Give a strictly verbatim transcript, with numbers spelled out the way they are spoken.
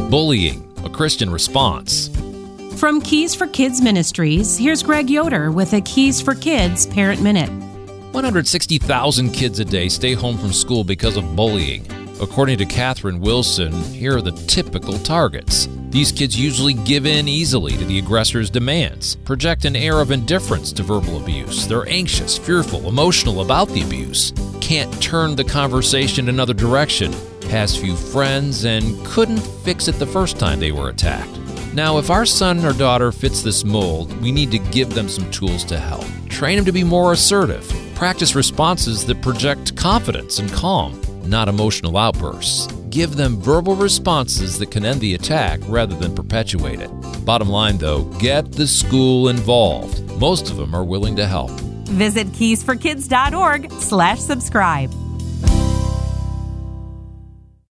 Bullying, a Christian response. From Keys for Kids Ministries, here's Greg Yoder with a Keys for Kids Parent Minute. one hundred sixty thousand kids a day stay home from school because of bullying. According to Catherine Wilson, here are the typical targets. These kids usually give in easily to the aggressor's demands, project an air of indifference to verbal abuse. They're anxious, fearful, emotional about the abuse, can't turn the conversation another direction, has few friends, and couldn't fix it the first time they were attacked. Now, if our son or daughter fits this mold, we need to give them some tools to help. Train them to be more assertive. Practice responses that project confidence and calm, not emotional outbursts. Give them verbal responses that can end the attack rather than perpetuate it. Bottom line, though, get the school involved. Most of them are willing to help. Visit keys for kids dot org slash subscribe.